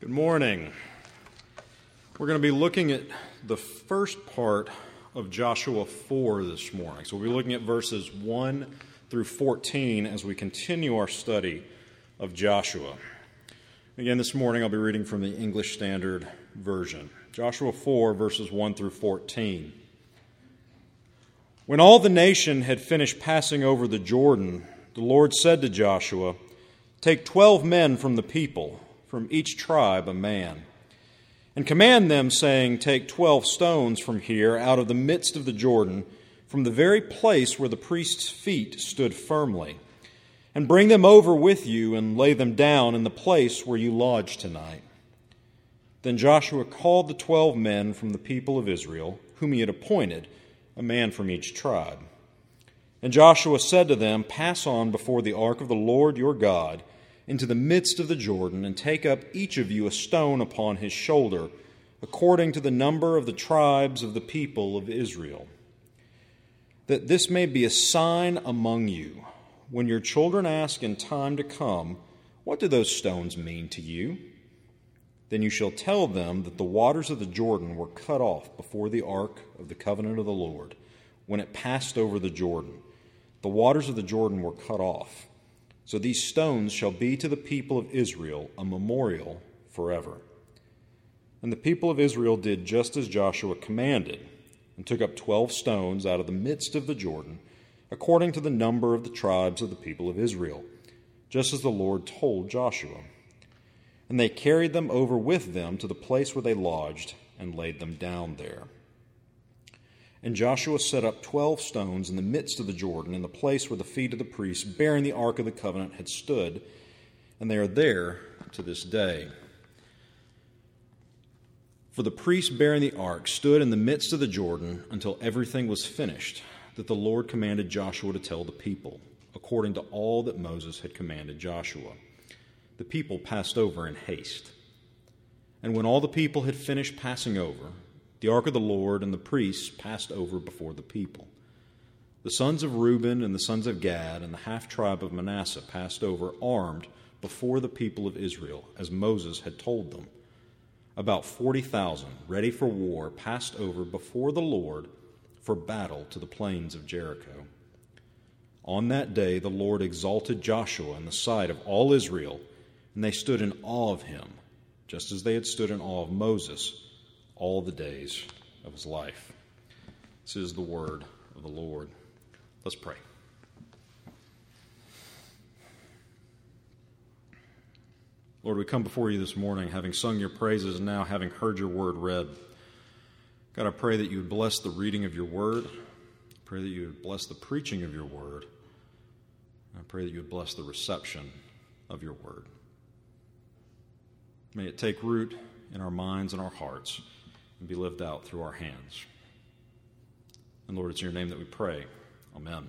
Good morning. We're going to be looking at the first part of Joshua 4 this morning. So we'll be looking at verses 1 through 14 as we continue our study of Joshua. Again, this morning I'll be reading from the English Standard Version. Joshua 4, verses 1 through 14. When all the nation had finished passing over the Jordan, the Lord said to Joshua, "Take 12 men from the people, from each tribe a man, and command them, saying, 'Take 12 stones from here out of the midst of the Jordan, from the very place where the priest's feet stood firmly, and bring them over with you and lay them down in the place where you lodge tonight.' Then Joshua called the 12 men from the people of Israel, whom he had appointed, a man from each tribe. And Joshua said to them, 'Pass on before the ark of the Lord your God into the midst of the Jordan, and take up each of you a stone upon his shoulder, according to the number of the tribes of the people of Israel, that this may be a sign among you. When your children ask in time to come, what do those stones mean to you? Then you shall tell them that the waters of the Jordan were cut off before the ark of the covenant of the Lord, when it passed over the Jordan. The waters of the Jordan were cut off. So these stones shall be to the people of Israel a memorial forever.' And the people of Israel did just as Joshua commanded, and took up 12 stones out of the midst of the Jordan, according to the number of the tribes of the people of Israel, just as the Lord told Joshua. And they carried them over with them to the place where they lodged, and laid them down there. And Joshua set up 12 stones in the midst of the Jordan, in the place where the feet of the priests bearing the ark of the covenant had stood, and they are there to this day. For the priests bearing the ark stood in the midst of the Jordan until everything was finished, that the Lord commanded Joshua to tell the people, according to all that Moses had commanded Joshua. The people passed over in haste. And when all the people had finished passing over, the ark of the Lord and the priests passed over before the people. The sons of Reuben and the sons of Gad and the half-tribe of Manasseh passed over armed before the people of Israel, as Moses had told them. About 40,000, ready for war, passed over before the Lord for battle to the plains of Jericho. On that day the Lord exalted Joshua in the sight of all Israel, and they stood in awe of him, just as they had stood in awe of Moses all the days of his life." This is the word of the Lord. Let's pray. Lord, we come before you this morning, having sung your praises and now having heard your word read. God, I pray that you would bless the reading of your word. I pray that you would bless the preaching of your word. I pray that you would bless the reception of your word. May it take root in our minds and our hearts and be lived out through our hands. And Lord, it's in your name that we pray. Amen.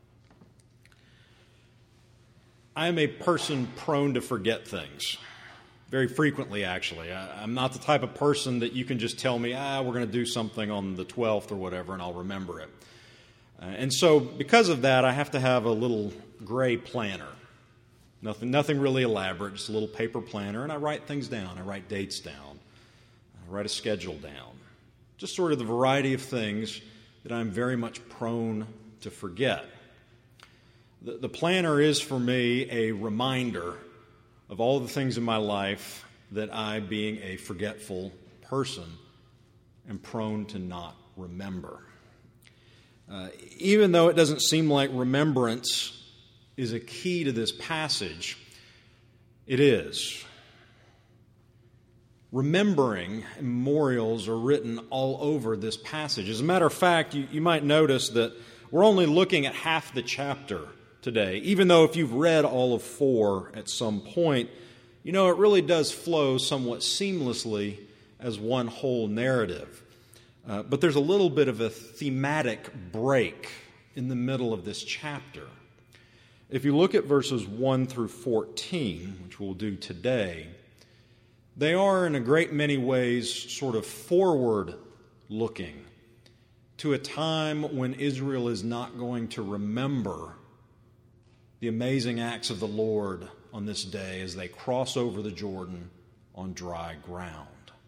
I am a person prone to forget things. Very frequently, actually. I'm not the type of person that you can just tell me, we're going to do something on the 12th or whatever, and I'll remember it. And so because of that, I have to have a little gray planner. Nothing really elaborate, just a little paper planner, and I write things down. I write dates down. I write a schedule down. Just sort of the variety of things that I'm very much prone to forget. The planner is for me a reminder of all the things in my life that I, being a forgetful person, am prone to not remember. Even though it doesn't seem like remembrance is a key to this passage, it is. Remembering memorials are written all over this passage. As a matter of fact, you might notice that we're only looking at half the chapter today, even though if you've read all of 4 at some point, you know it really does flow somewhat seamlessly as one whole narrative. But there's a little bit of a thematic break in the middle of this chapter. If you look at verses 1 through 14, which we'll do today, they are in a great many ways sort of forward-looking to a time when Israel is not going to remember the amazing acts of the Lord on this day as they cross over the Jordan on dry ground.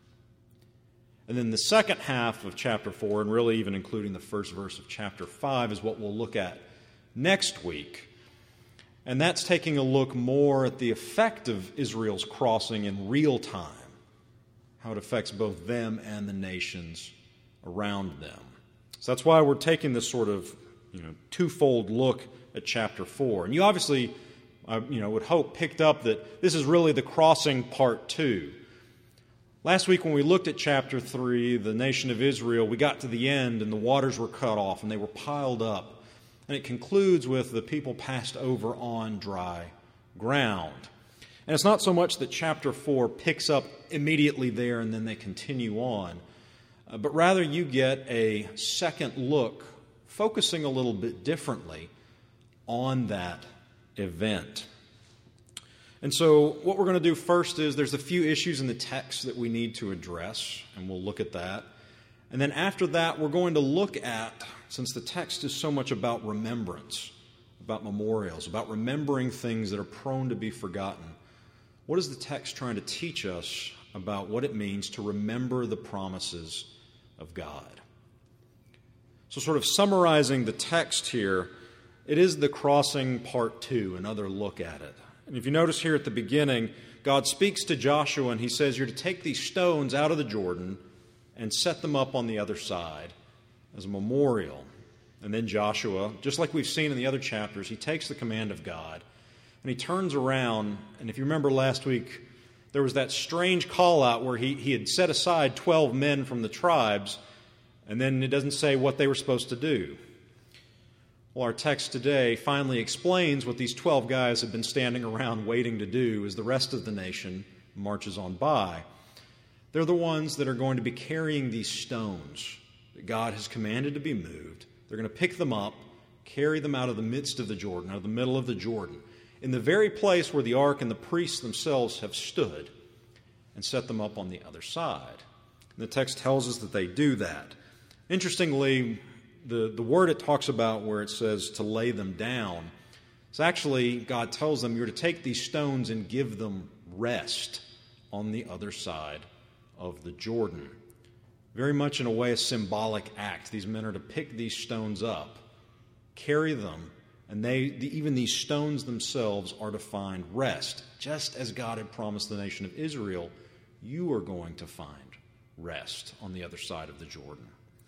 And then the second half of chapter 4, and really even including the first verse of chapter 5, is what we'll look at next week. And that's taking a look more at the effect of Israel's crossing in real time, how it affects both them and the nations around them. So that's why we're taking this sort of twofold look at chapter 4. And you obviously would hope picked up that this is really the crossing part 2. Last week when we looked at chapter 3, the nation of Israel, we got to the end and the waters were cut off and they were piled up. And it concludes with the people passed over on dry ground. And it's not so much that chapter 4 picks up immediately there and then they continue on, but rather you get a second look focusing a little bit differently on that event. And so what we're going to do first is there's a few issues in the text that we need to address, and we'll look at that. And then after that, we're going to look at, since the text is so much about remembrance, about memorials, about remembering things that are prone to be forgotten, what is the text trying to teach us about what it means to remember the promises of God? So sort of summarizing the text here, it is the crossing part 2, another look at it. And if you notice here at the beginning, God speaks to Joshua and he says, you're to take these stones out of the Jordan and set them up on the other side as a memorial. And then Joshua, just like we've seen in the other chapters, he takes the command of God and he turns around. And if you remember last week, there was that strange call out where he had set aside 12 men from the tribes, and then it doesn't say what they were supposed to do. Well, our text today finally explains what these 12 guys have been standing around waiting to do as the rest of the nation marches on by. They're the ones that are going to be carrying these stones that God has commanded to be moved. They're going to pick them up, carry them out of the midst of the Jordan, out of the middle of the Jordan, in the very place where the ark and the priests themselves have stood, and set them up on the other side. And the text tells us that they do that. Interestingly, the word it talks about where it says to lay them down, it's actually God tells them you're to take these stones and give them rest on the other side of the Jordan. Very much in a way a symbolic act. These men are to pick these stones up, carry them, and even these stones themselves are to find rest. Just as God had promised the nation of Israel, you are going to find rest on the other side of the Jordan.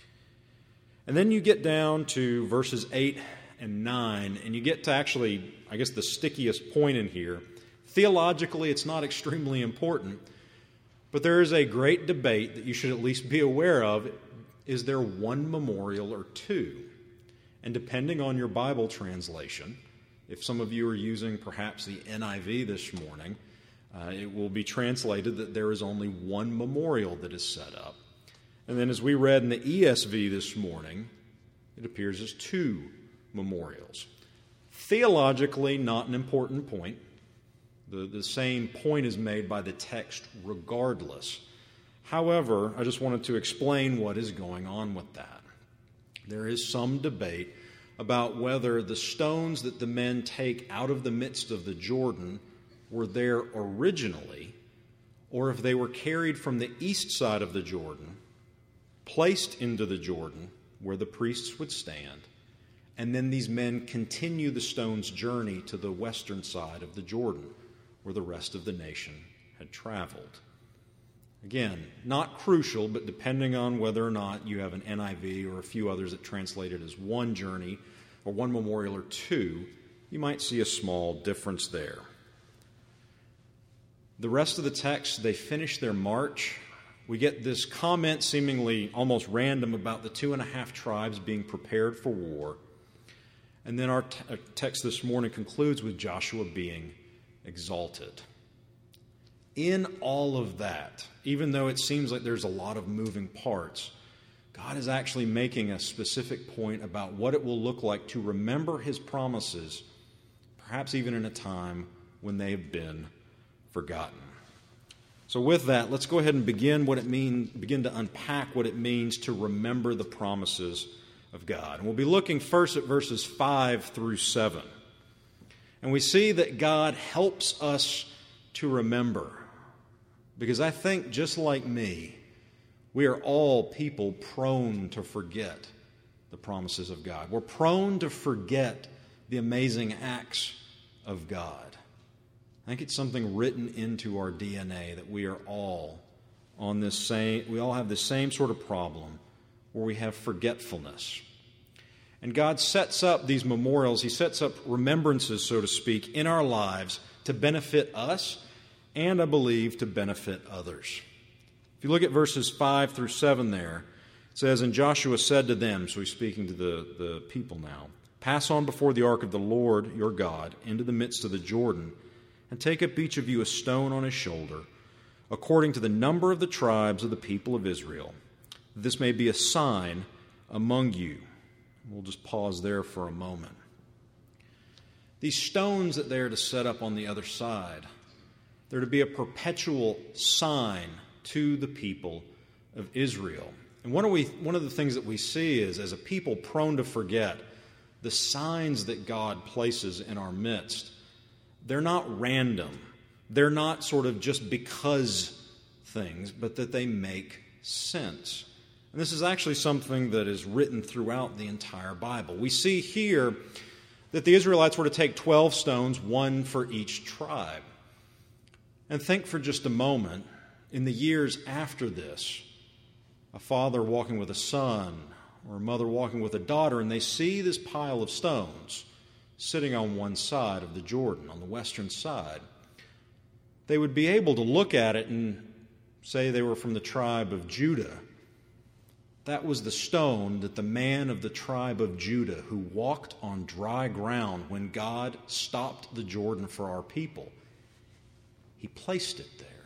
And then you get down to verses 8 and 9, and you get to actually, I guess, the stickiest point in here. Theologically, it's not extremely important, but there is a great debate that you should at least be aware of. Is there one memorial or two? And depending on your Bible translation, if some of you are using perhaps the NIV this morning, it will be translated that there is only one memorial that is set up. And then as we read in the ESV this morning, it appears as two memorials. Theologically, not an important point. The same point is made by the text regardless. However, I just wanted to explain what is going on with that. There is some debate about whether the stones that the men take out of the midst of the Jordan were there originally, or if they were carried from the east side of the Jordan, placed into the Jordan where the priests would stand, and then these men continue the stone's journey to the western side of the Jordan where the rest of the nation had traveled. Again, not crucial, but depending on whether or not you have an NIV or a few others that translate it as one journey or one memorial or two, you might see a small difference there. The rest of the text, they finish their march. We get this comment, seemingly almost random, about the 2.5 tribes being prepared for war. And then our text this morning concludes with Joshua being exalted. In all of that, even though it seems like there's a lot of moving parts, God is actually making a specific point about what it will look like to remember His promises, perhaps even in a time when they've been forgotten. So with that, let's go ahead and begin to unpack what it means to remember the promises of God. And we'll be looking first at verses 5 through 7. And we see that God helps us to remember. because I think, just like me, we are all people prone to forget the promises of God. We're prone to forget the amazing acts of God. I think it's something written into our DNA that we are all we all have the same sort of problem where we have forgetfulness. And God sets up these memorials, He sets up remembrances, so to speak, in our lives to benefit us and, I believe, to benefit others. If you look at verses 5 through 7 there, it says, "And Joshua said to them," so he's speaking to the people now, "Pass on before the ark of the Lord your God into the midst of the Jordan, and take up each of you a stone on his shoulder, according to the number of the tribes of the people of Israel. This may be a sign among you." We'll just pause there for a moment. These stones that they're to set up on the other side, they're to be a perpetual sign to the people of Israel. And one of the things that we see is, as a people prone to forget, the signs that God places in our midst, they're not random. They're not sort of just because things, but that they make sense. And this is actually something that is written throughout the entire Bible. We see here that the Israelites were to take 12 stones, one for each tribe. And think for just a moment, in the years after this, a father walking with a son or a mother walking with a daughter, and they see this pile of stones sitting on one side of the Jordan, on the western side, they would be able to look at it and say they were from the tribe of Judah. That was the stone that the man of the tribe of Judah who walked on dry ground when God stopped the Jordan for our people, he placed it there.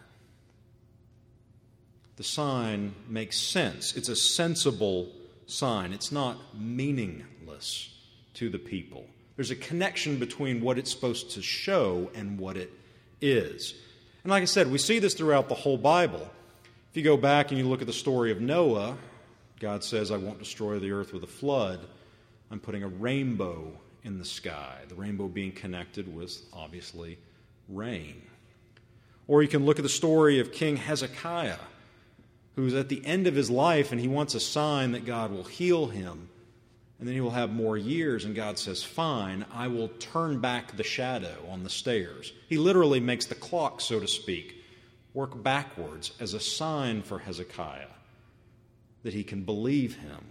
The sign makes sense. It's a sensible sign. It's not meaningless to the people. There's a connection between what it's supposed to show and what it is. And like I said, we see this throughout the whole Bible. If you go back and you look at the story of Noah, God says, "I won't destroy the earth with a flood. I'm putting a rainbow in the sky." The rainbow being connected with, obviously, rain. Or you can look at the story of King Hezekiah, who's at the end of his life and he wants a sign that God will heal him and then he will have more years, and God says, "Fine, I will turn back the shadow on the stairs." He literally makes the clock, so to speak, work backwards as a sign for Hezekiah that he can believe him.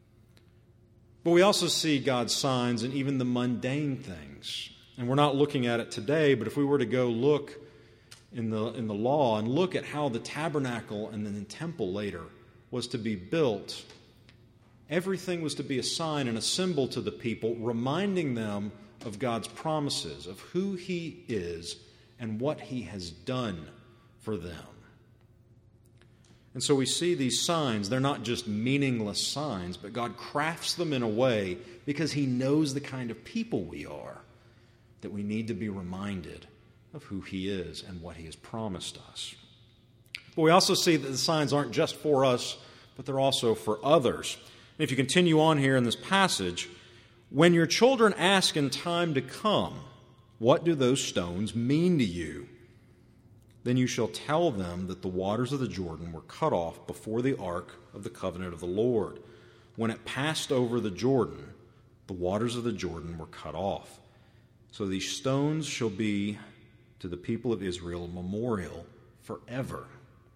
But we also see God's signs in even the mundane things. And we're not looking at it today, but if we were to go look in the law and look at how the tabernacle and then the temple later was to be built, everything was to be a sign and a symbol to the people, reminding them of God's promises, of who He is and what He has done for them. And so we see these signs. They're not just meaningless signs, but God crafts them in a way because He knows the kind of people we are, that we need to be reminded of who He is and what He has promised us. But we also see that the signs aren't just for us, but they're also for others. And if you continue on here in this passage, "When your children ask in time to come, 'What do those stones mean to you?' then you shall tell them that the waters of the Jordan were cut off before the ark of the covenant of the Lord. When it passed over the Jordan, the waters of the Jordan were cut off. So these stones shall be to the people of Israel a memorial forever."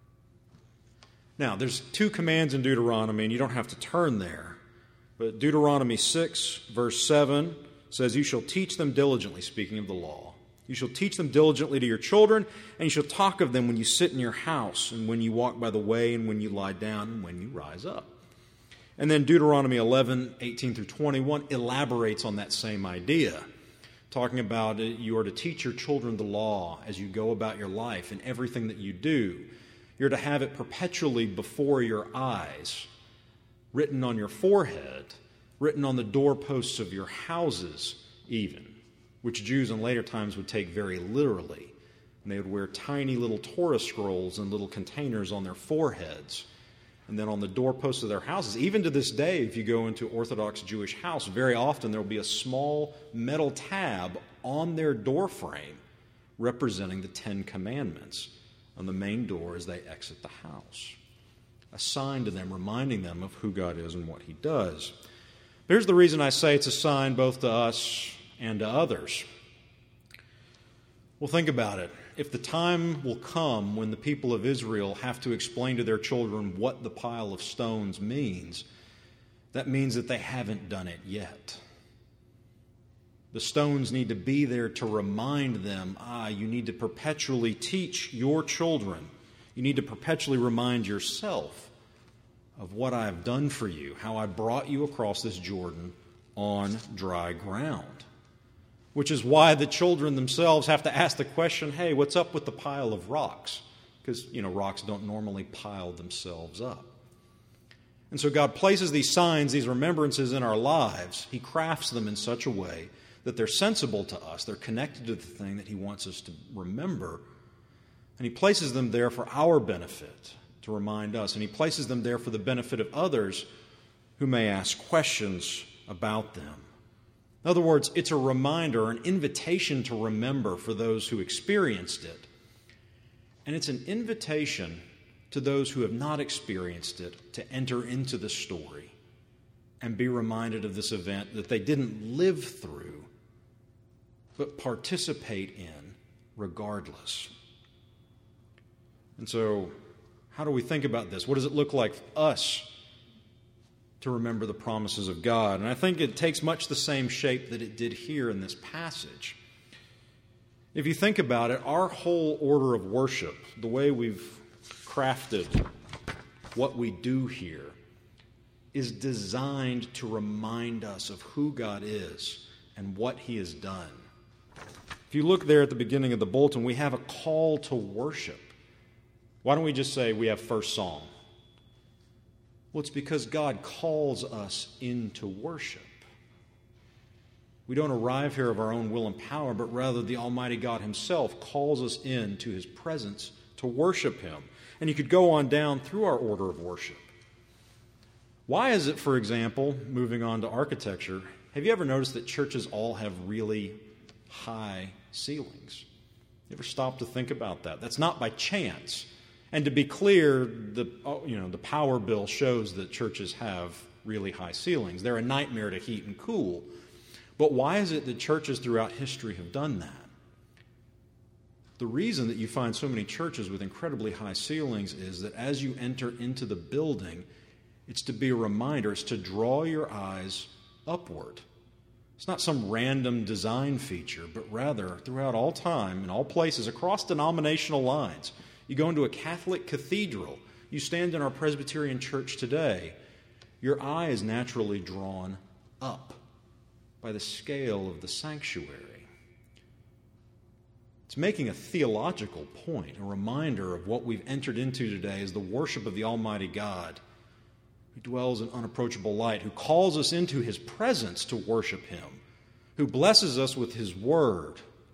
Now, there's two commands in Deuteronomy, and you don't have to turn there. But Deuteronomy 6, verse 7 says, "You shall teach them diligently," speaking of the law. "You shall teach them diligently to your children, and you shall talk of them when you sit in your house, and when you walk by the way, and when you lie down, and when you rise up." And then Deuteronomy 11, 18 through 21 elaborates on that same idea, talking about you are to teach your children the law as you go about your life and everything that you do. You're to have it perpetually before your eyes, written on your forehead, written on the doorposts of your houses even, which Jews in later times would take very literally. And they would wear tiny little Torah scrolls in little containers on their foreheads. And then on the doorposts of their houses, even to this day, if you go into Orthodox Jewish house, very often there will be a small metal tab on their doorframe representing the 10 Commandments. on the main door as they exit the house. A sign to them, reminding them of who God is and what He does. Here's the reason I say it's a sign both to us and to others. Well, think about it. If the time will come when the people of Israel have to explain to their children what the pile of stones means, that means that they haven't done it yet. The stones need to be there to remind them, you need to perpetually teach your children. You need to perpetually remind yourself of what I have done for you, how I brought you across this Jordan on dry ground. Which is why the children themselves have to ask the question, hey, what's up with the pile of rocks? Because, rocks don't normally pile themselves up. And so God places these signs, these remembrances in our lives. He crafts them in such a way that they're sensible to us. They're connected to the thing that He wants us to remember. And He places them there for our benefit, to remind us. And He places them there for the benefit of others who may ask questions about them. In other words, it's a reminder, an invitation to remember for those who experienced it. And it's an invitation to those who have not experienced it to enter into the story and be reminded of this event that they didn't live through, but participate in regardless. And so, how do we think about this? What does it look like for us to remember the promises of God? And I think it takes much the same shape that it did here in this passage. If you think about it, our whole order of worship, the way we've crafted what we do here, is designed to remind us of who God is and what He has done. If you look there at the beginning of the bulletin, we have a call to worship. Why don't we just say we have first song? Well, it's because God calls us into worship. We don't arrive here of our own will and power, but rather the Almighty God Himself calls us into His presence to worship Him. And you could go on down through our order of worship. Why is it, for example, moving on to architecture, have you ever noticed that churches all have really high ceilings? You ever stop to think about that? That's not by chance. And to be clear, the power bill shows that churches have really high ceilings. They're a nightmare to heat and cool. But why is it that churches throughout history have done that? The reason that you find so many churches with incredibly high ceilings is that as you enter into the building, it's to be a reminder, it's to draw your eyes upward. It's not some random design feature, but rather throughout all time, in all places, across denominational lines. You go into a Catholic cathedral, you stand in our Presbyterian church today, your eye is naturally drawn up by the scale of the sanctuary. It's making a theological point, a reminder of what we've entered into today as the worship of the Almighty God, who dwells in unapproachable light, who calls us into His presence to worship Him, who blesses us with His Word.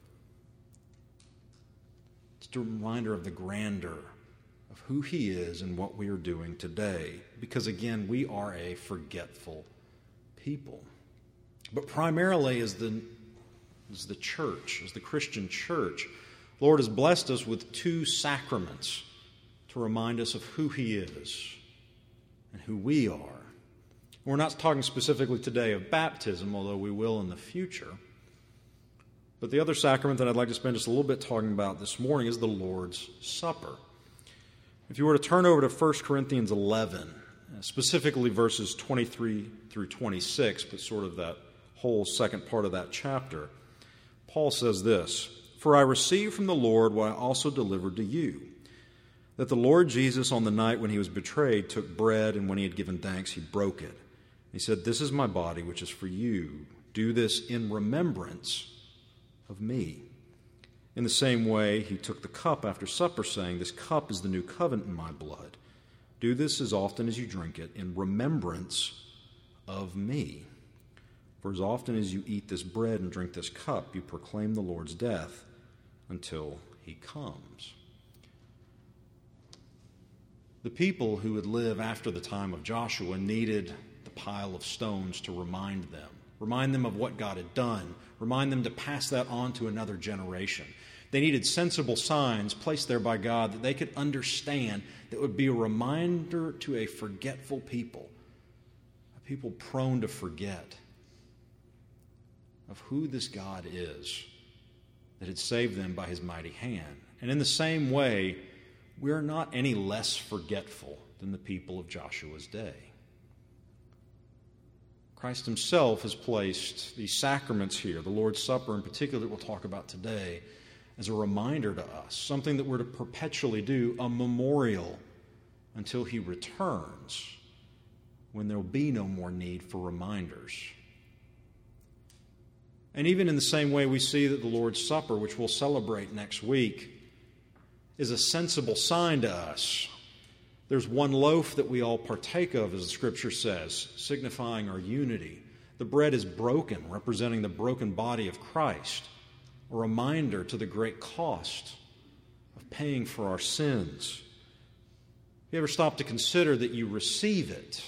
It's a reminder of the grandeur of who He is and what we are doing today. Because again, we are a forgetful people. But primarily as the church, as the Christian church, the Lord has blessed us with two sacraments to remind us of who He is and who we are. We're not talking specifically today of baptism, although we will in the future. But the other sacrament that I'd like to spend just a little bit talking about this morning is the Lord's Supper. If you were to turn over to 1 Corinthians 11, specifically verses 23 through 26, but sort of that whole second part of that chapter, Paul says this, "For I received from the Lord what I also delivered to you, that the Lord Jesus on the night when He was betrayed took bread, and when He had given thanks, He broke it. He said, 'This is my body, which is for you. Do this in remembrance of me.' In the same way, He took the cup after supper, saying, 'This cup is the new covenant in my blood. Do this as often as you drink it in remembrance of me. For as often as you eat this bread and drink this cup, you proclaim the Lord's death until He comes.'" The people who would live after the time of Joshua needed the pile of stones to remind them of what God had done, remind them to pass that on to another generation. They needed sensible signs placed there by God that they could understand, that would be a reminder to a forgetful people, a people prone to forget, of who this God is that had saved them by his mighty hand. And in the same way, we're not any less forgetful than the people of Joshua's day. Christ himself has placed these sacraments here, the Lord's Supper in particular that we'll talk about today, as a reminder to us, something that we're to perpetually do, a memorial until he returns, when there will be no more need for reminders. And even in the same way, we see that the Lord's Supper, which we'll celebrate next week, is a sensible sign to us. There's one loaf that we all partake of, as the Scripture says, signifying our unity. The bread is broken, representing the broken body of Christ, a reminder to the great cost of paying for our sins. You ever stop to consider that you receive it?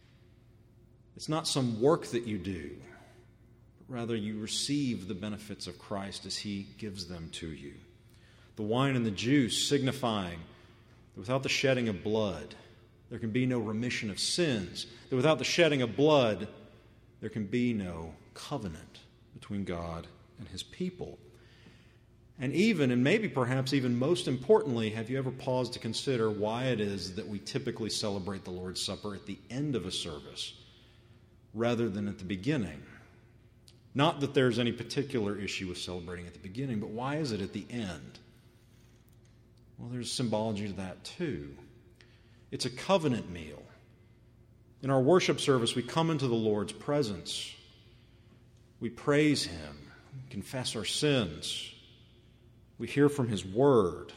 It's not some work that you do, but rather you receive the benefits of Christ as he gives them to you. The wine and the juice signifying that without the shedding of blood, there can be no remission of sins. That without the shedding of blood, there can be no covenant between God and his people. And even, and maybe perhaps even most importantly, have you ever paused to consider why it is that we typically celebrate the Lord's Supper at the end of a service rather than at the beginning? Not that there's any particular issue with celebrating at the beginning, but why is it at the end? Well, there's symbology to that too. It's a covenant meal. In our worship service, we come into the Lord's presence. We praise him, confess our sins. We hear from his word.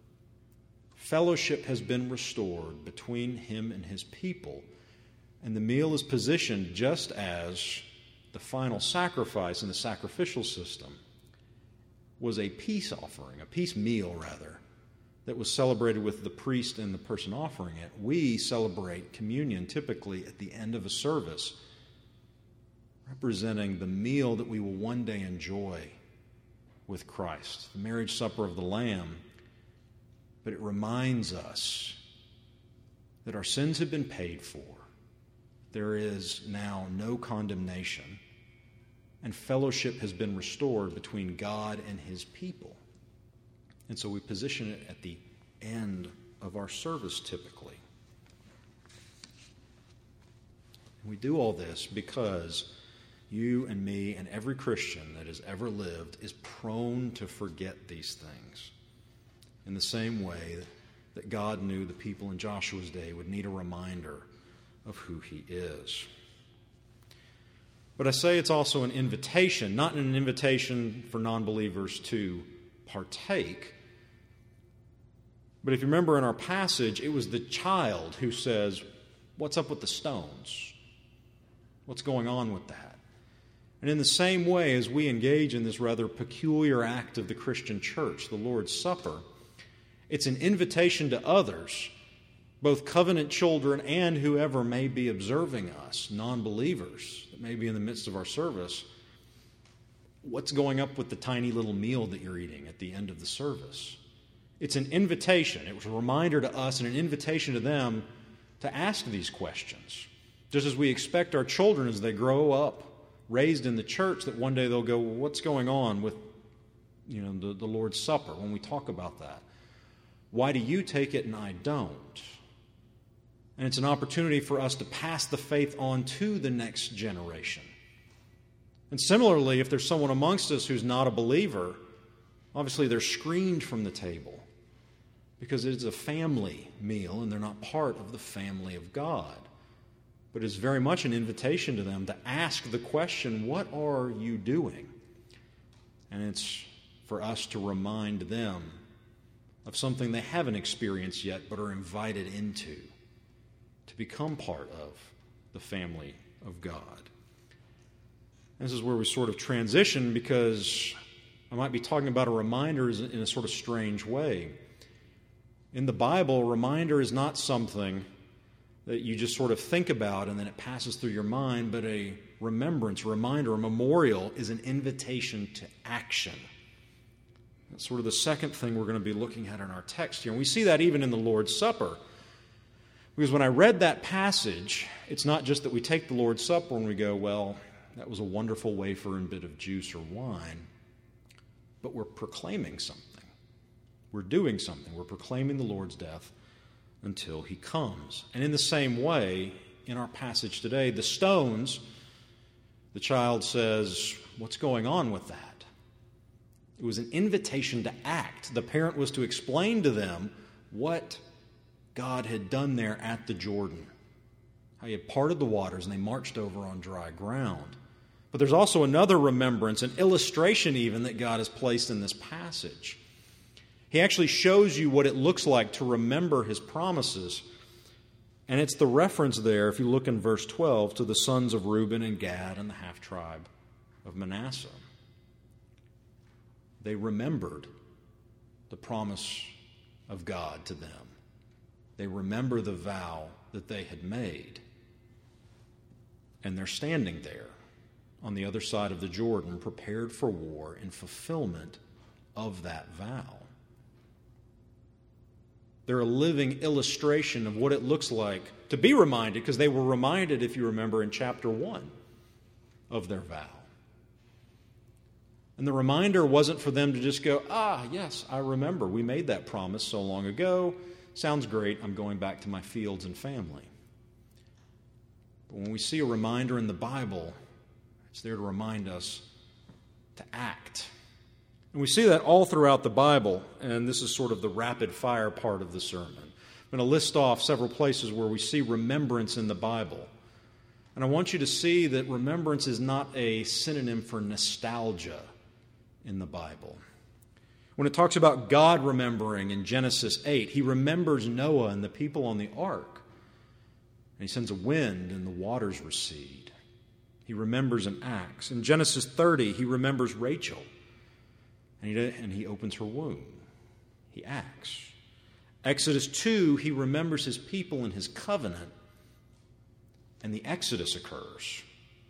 Fellowship has been restored between him and his people, and the meal is positioned just as the final sacrifice in the sacrificial system was a peace offering, a peace meal rather, that was celebrated with the priest and the person offering it. We celebrate communion typically at the end of a service, representing the meal that we will one day enjoy with Christ, the marriage supper of the Lamb. But it reminds us that our sins have been paid for. There is now no condemnation, and fellowship has been restored between God and his people. And so we position it at the end of our service typically. And we do all this because you and me and every Christian that has ever lived is prone to forget these things. In the same way that God knew the people in Joshua's day would need a reminder of who he is. But I say it's also an invitation, not an invitation for non-believers to partake. But if you remember in our passage, it was the child who says, "What's up with the stones? What's going on with that?" And in the same way as we engage in this rather peculiar act of the Christian church, the Lord's Supper, it's an invitation to others, both covenant children and whoever may be observing us, non-believers that may be in the midst of our service. What's going up with the tiny little meal that you're eating at the end of the service? It's an invitation. It was a reminder to us and an invitation to them to ask these questions. Just as we expect our children as they grow up, raised in the church, that one day they'll go, "Well, what's going on with the Lord's Supper?" When we talk about that. Why do you take it and I don't? And it's an opportunity for us to pass the faith on to the next generation. And similarly, if there's someone amongst us who's not a believer, obviously they're screened from the table because it's a family meal and they're not part of the family of God. But it's very much an invitation to them to ask the question, what are you doing? And it's for us to remind them of something they haven't experienced yet but are invited into, to become part of the family of God. And this is where we sort of transition, because I might be talking about a reminder in a sort of strange way. In the Bible, a reminder is not something that you just sort of think about and then it passes through your mind, but a remembrance, a reminder, a memorial is an invitation to action. That's sort of the second thing we're going to be looking at in our text here. And we see that even in the Lord's Supper. Because when I read that passage, it's not just that we take the Lord's Supper and we go, well, that was a wonderful wafer and bit of juice or wine, but we're proclaiming something. We're doing something. We're proclaiming the Lord's death until he comes. And in the same way, in our passage today, the stones, the child says, what's going on with that? It was an invitation to act. The parent was to explain to them what God had done there at the Jordan, how he had parted the waters and they marched over on dry ground. But there's also another remembrance, an illustration even, that God has placed in this passage. He actually shows you what it looks like to remember his promises. And it's the reference there, if you look in verse 12, to the sons of Reuben and Gad and the half-tribe of Manasseh. They remembered the promise of God to them. They remember the vow that they had made. And they're standing there on the other side of the Jordan, prepared for war in fulfillment of that vow. They're a living illustration of what it looks like to be reminded, because they were reminded, if you remember, in chapter 1 of their vow. And the reminder wasn't for them to just go, yes, I remember. We made that promise so long ago. Sounds great. I'm going back to my fields and family. But when we see a reminder in the Bible, it's there to remind us to act. And we see that all throughout the Bible, and this is sort of the rapid-fire part of the sermon. I'm going to list off several places where we see remembrance in the Bible. And I want you to see that remembrance is not a synonym for nostalgia in the Bible. When it talks about God remembering in Genesis 8, he remembers Noah and the people on the ark. And he sends a wind and the waters recede. He remembers and acts. In Genesis 30, he remembers Rachel. And he opens her womb. He acts. Exodus 2, he remembers his people and his covenant. And the Exodus occurs.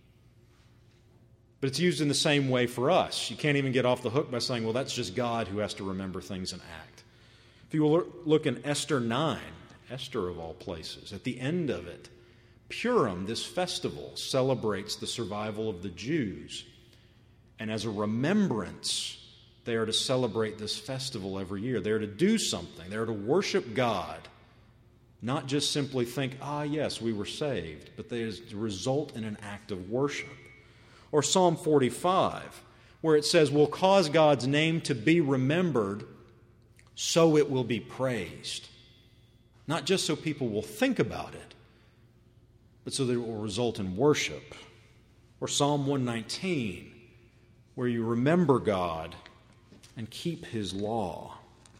But it's used in the same way for us. You can't even get off the hook by saying, well, that's just God who has to remember things and act. If you will look in Esther 9, Esther of all places, at the end of it, Purim, this festival, celebrates the survival of the Jews. And as a remembrance, they are to celebrate this festival every year. They are to do something. They are to worship God. Not just simply think, yes, we were saved, but they are to result in an act of worship. Or Psalm 45, where it says, we'll cause God's name to be remembered so it will be praised. Not just so people will think about it, but so that it will result in worship. Or Psalm 119, where you remember God and keep his law.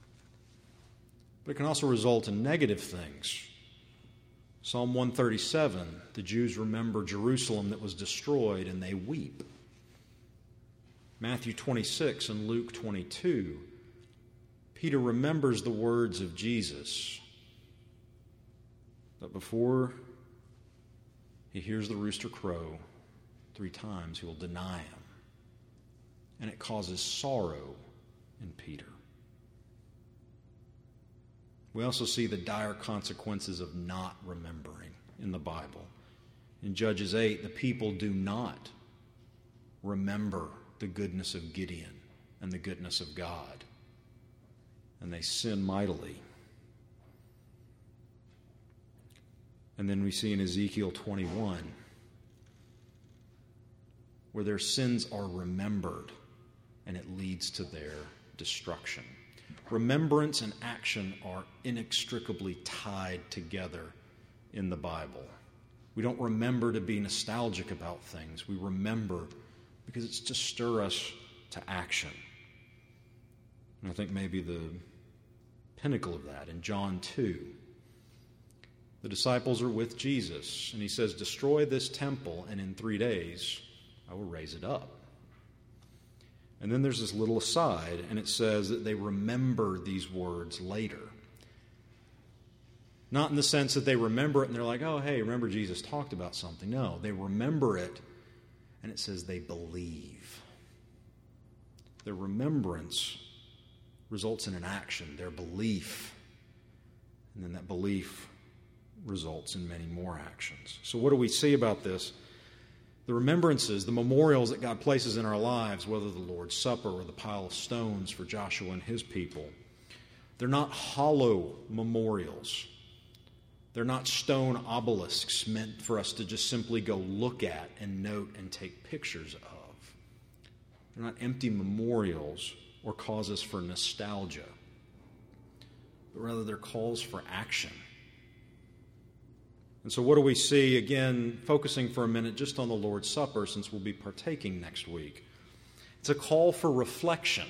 But it can also result in negative things. Psalm 137, the Jews remember Jerusalem that was destroyed and they weep. Matthew 26 and Luke 22, Peter remembers the words of Jesus that before he hears the rooster crow 3 times, he will deny him. And it causes sorrow in Peter. We also see the dire consequences of not remembering in the Bible. In Judges 8, the people do not remember the goodness of Gideon and the goodness of God. And they sin mightily. And then we see in Ezekiel 21, where their sins are remembered and it leads to their destruction. Remembrance and action are inextricably tied together in the Bible. We don't remember to be nostalgic about things. We remember because it's to stir us to action. And I think maybe the pinnacle of that in John 2. The disciples are with Jesus, and he says, destroy this temple, and in 3 days I will raise it up. And then there's this little aside, and it says that they remember these words later. Not in the sense that they remember it and they're like, oh, hey, remember Jesus talked about something. No, they remember it, and it says they believe. Their remembrance results in an action, their belief. And then that belief results in many more actions. So what do we see about this? The remembrances, the memorials that God places in our lives, whether the Lord's Supper or the pile of stones for Joshua and his people, they're not hollow memorials. They're not stone obelisks meant for us to just simply go look at and note and take pictures of. They're not empty memorials or causes for nostalgia, but rather they're calls for action. And so what do we see? Again, focusing for a minute just on the Lord's Supper, since we'll be partaking next week. It's a call for reflection.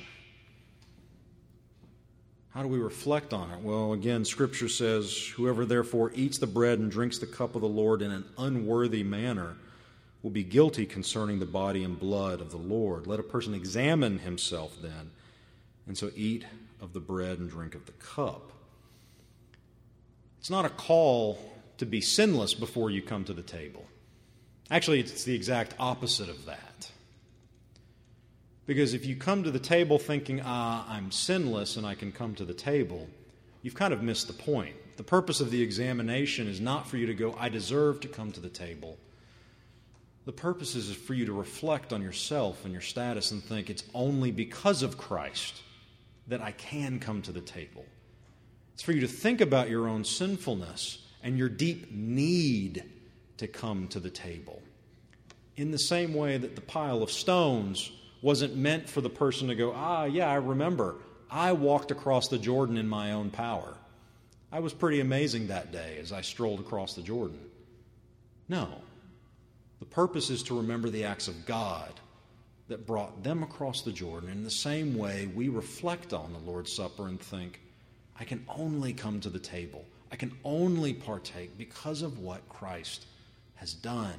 How do we reflect on it? Well, again, Scripture says, "Whoever therefore eats the bread and drinks the cup of the Lord in an unworthy manner will be guilty concerning the body and blood of the Lord. Let a person examine himself then, and so eat of the bread and drink of the cup." It's not a call to be sinless before you come to the table. Actually, it's the exact opposite of that. Because if you come to the table thinking, I'm sinless and I can come to the table, you've kind of missed the point. The purpose of the examination is not for you to go, I deserve to come to the table. The purpose is for you to reflect on yourself and your status and think, it's only because of Christ that I can come to the table. It's for you to think about your own sinfulness and your deep need to come to the table. In the same way that the pile of stones wasn't meant for the person to go, I remember, I walked across the Jordan in my own power. I was pretty amazing that day as I strolled across the Jordan. No. The purpose is to remember the acts of God that brought them across the Jordan. In the same way, we reflect on the Lord's Supper and think, I can only come to the table. I can only partake because of what Christ has done.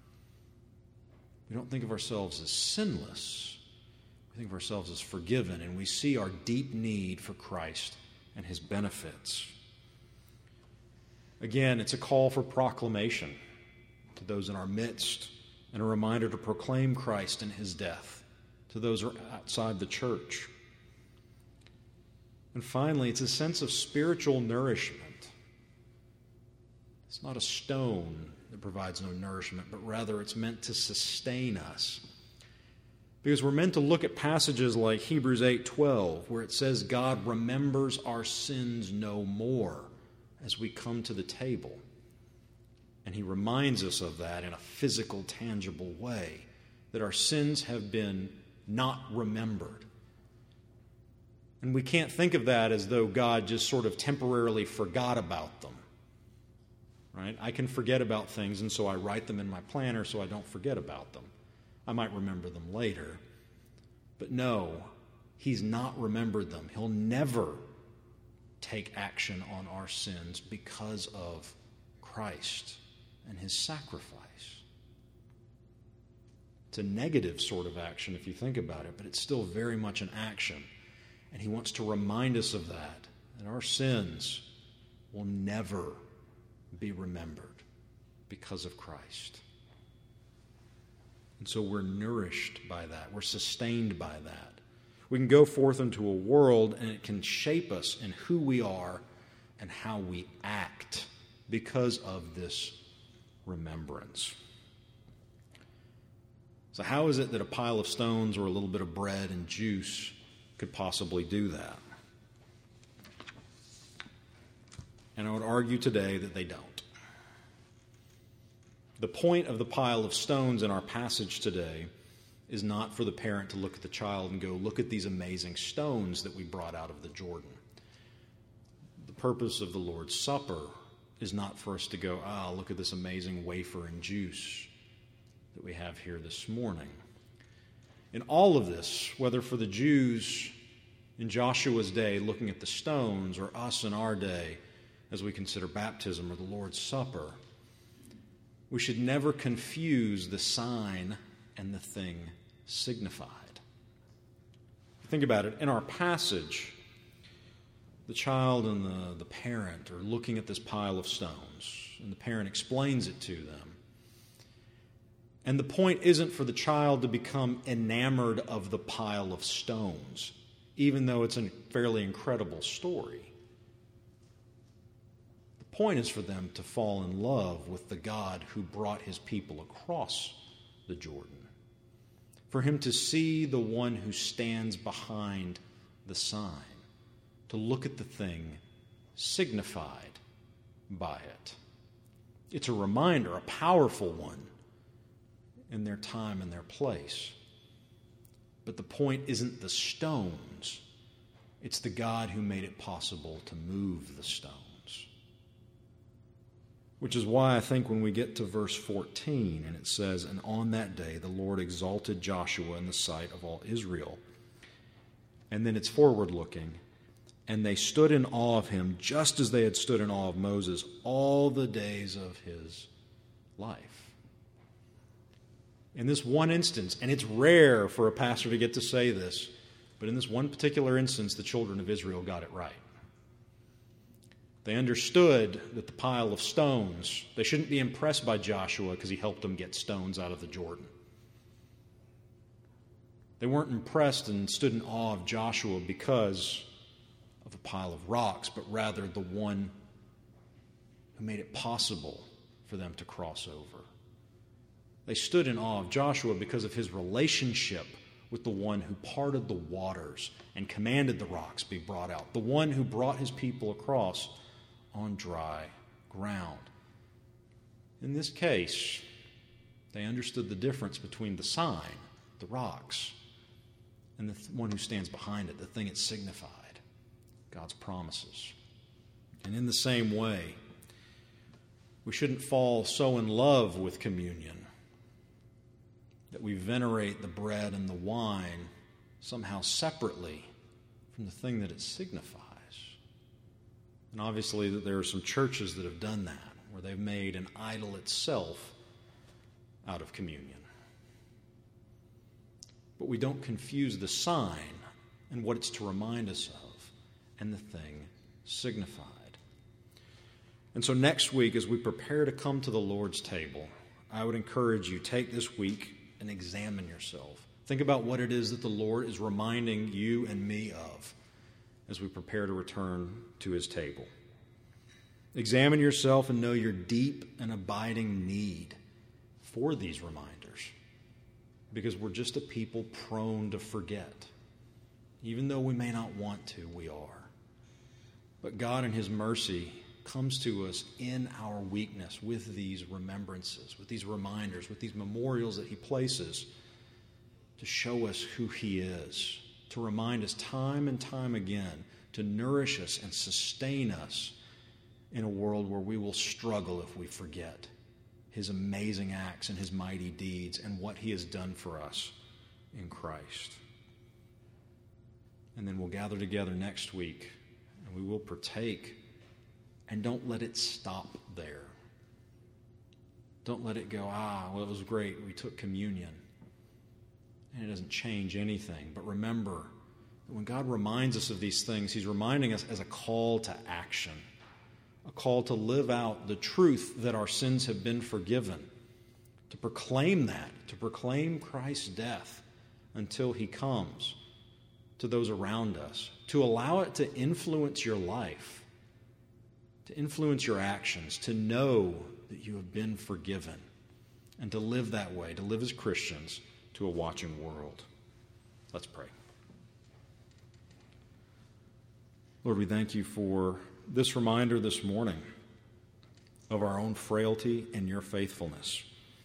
We don't think of ourselves as sinless. We think of ourselves as forgiven, and we see our deep need for Christ and his benefits. Again, it's a call for proclamation to those in our midst, and a reminder to proclaim Christ and his death to those who are outside the church. And finally, it's a sense of spiritual nourishment. It's not a stone that provides no nourishment, but rather it's meant to sustain us. Because we're meant to look at passages like Hebrews 8:12, where it says God remembers our sins no more as we come to the table. And he reminds us of that in a physical, tangible way, that our sins have been not remembered. And we can't think of that as though God just sort of temporarily forgot about them. Right? I can forget about things, and so I write them in my planner so I don't forget about them. I might remember them later. But no, he's not remembered them. He'll never take action on our sins because of Christ and his sacrifice. It's a negative sort of action if you think about it, but it's still very much an action. And he wants to remind us of that our sins will never be remembered because of Christ. And so we're nourished by that. We're sustained by that. We can go forth into a world and it can shape us in who we are and how we act because of this remembrance. So how is it that a pile of stones or a little bit of bread and juice could possibly do that? And I would argue today that they don't. The point of the pile of stones in our passage today is not for the parent to look at the child and go, look at these amazing stones that we brought out of the Jordan. The purpose of the Lord's Supper is not for us to go, look at this amazing wafer and juice that we have here this morning. In all of this, whether for the Jews in Joshua's day looking at the stones, or us in our day as we consider baptism or the Lord's Supper, we should never confuse the sign and the thing signified. Think about it. In our passage, the child and the parent are looking at this pile of stones, and the parent explains it to them. And the point isn't for the child to become enamored of the pile of stones. even though it's a fairly incredible story. The point is for them to fall in love with the God who brought his people across the Jordan, for him to see the one who stands behind the sign, to look at the thing signified by it. It's a reminder, a powerful one, in their time and their place. But the point isn't the stones. It's the God who made it possible to move the stones. Which is why I think when we get to verse 14, and it says, "And on that day the Lord exalted Joshua in the sight of all Israel." And then it's forward-looking. "And they stood in awe of him, just as they had stood in awe of Moses all the days of his life." In this one instance, and it's rare for a pastor to get to say this, but in this one particular instance, the children of Israel got it right. They understood that the pile of stones, they shouldn't be impressed by Joshua because he helped them get stones out of the Jordan. They weren't impressed and stood in awe of Joshua because of a pile of rocks, but rather the one who made it possible for them to cross over. They stood in awe of Joshua because of his relationship with the one who parted the waters and commanded the rocks be brought out, the one who brought his people across on dry ground. In this case, they understood the difference between the sign, the rocks, and the one who stands behind it, the thing it signified, God's promises. And in the same way, we shouldn't fall so in love with communion that we venerate the bread and the wine somehow separately from the thing that it signifies. And obviously there are some churches that have done that, where they've made an idol itself out of communion. But we don't confuse the sign and what it's to remind us of and the thing signified. And so next week, as we prepare to come to the Lord's table, I would encourage you, take this week and examine yourself. Think about what it is that the Lord is reminding you and me of as we prepare to return to his table. Examine yourself and know your deep and abiding need for these reminders, because we're just a people prone to forget. Even though we may not want to, we are. But God in his mercy comes to us in our weakness with these remembrances, with these reminders, with these memorials that he places to show us who he is, to remind us time and time again, to nourish us and sustain us in a world where we will struggle if we forget his amazing acts and his mighty deeds and what he has done for us in Christ. And then we'll gather together next week and we will partake, and don't let it stop there. Don't let it go, well, it was great, we took communion, and it doesn't change anything. But remember that when God reminds us of these things, he's reminding us as a call to action, a call to live out the truth that our sins have been forgiven, to proclaim that, to proclaim Christ's death until he comes to those around us, to allow it to influence your life, to influence your actions, to know that you have been forgiven, and to live that way, to live as Christians to a watching world. Let's pray. Lord, we thank you for this reminder this morning of our own frailty and your faithfulness.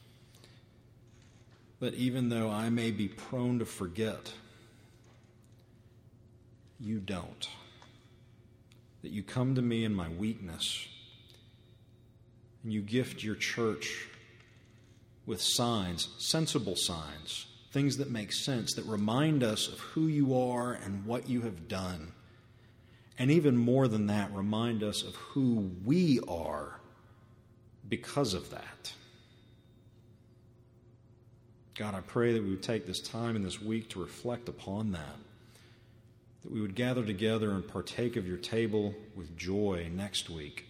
That even though I may be prone to forget, you don't. That you come to me in my weakness, and you gift your church with signs, sensible signs, things that make sense, that remind us of who you are and what you have done. And even more than that, remind us of who we are because of that. God, I pray that we would take this time in this week to reflect upon that we would gather together and partake of your table with joy next week.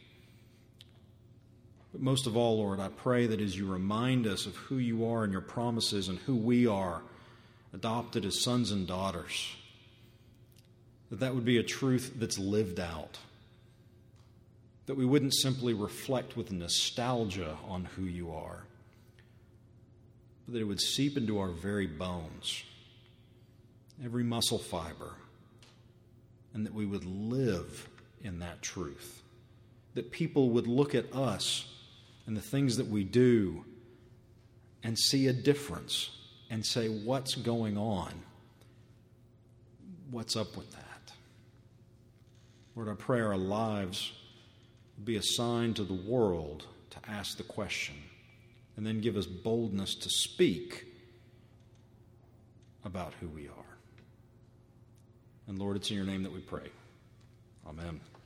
But most of all, Lord, I pray that as you remind us of who you are and your promises and who we are, adopted as sons and daughters, that would be a truth that's lived out, that we wouldn't simply reflect with nostalgia on who you are, but that it would seep into our very bones, every muscle fiber, and that we would live in that truth, that people would look at us and the things that we do and see a difference and say, what's going on? What's up with that? Lord, I pray our lives be a sign to the world to ask the question, and then give us boldness to speak about who we are. And Lord, it's in your name that we pray. Amen.